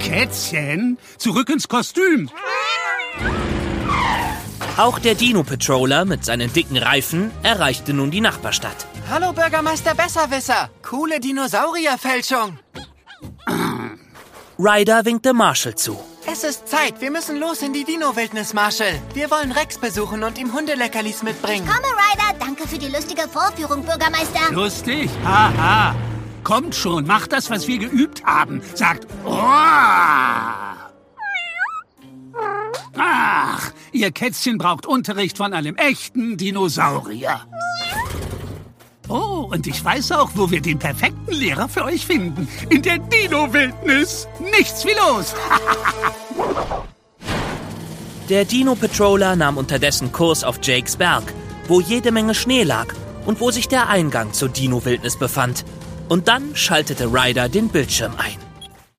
Kätzchen, zurück ins Kostüm. Auch der Dino-Patroller mit seinen dicken Reifen erreichte nun die Nachbarstadt. Hallo Bürgermeister Besserwisser. Coole Dinosaurierfälschung. Ryder winkte Marshall zu. Es ist Zeit. Wir müssen los in die Dino-Wildnis, Marshall. Wir wollen Rex besuchen und ihm Hundeleckerlis mitbringen. Komme, Ryder. Danke für die lustige Vorführung, Bürgermeister. Lustig? Haha. Kommt schon, macht das, was wir geübt haben. Sagt oh. Ach, ihr Kätzchen braucht Unterricht von einem echten Dinosaurier. Oh, und ich weiß auch, wo wir den perfekten Lehrer für euch finden. In der Dino-Wildnis. Nichts wie los. Der Dino-Patroller nahm unterdessen Kurs auf Jakes Berg, wo jede Menge Schnee lag und wo sich der Eingang zur Dino-Wildnis befand. Und dann schaltete Ryder den Bildschirm ein.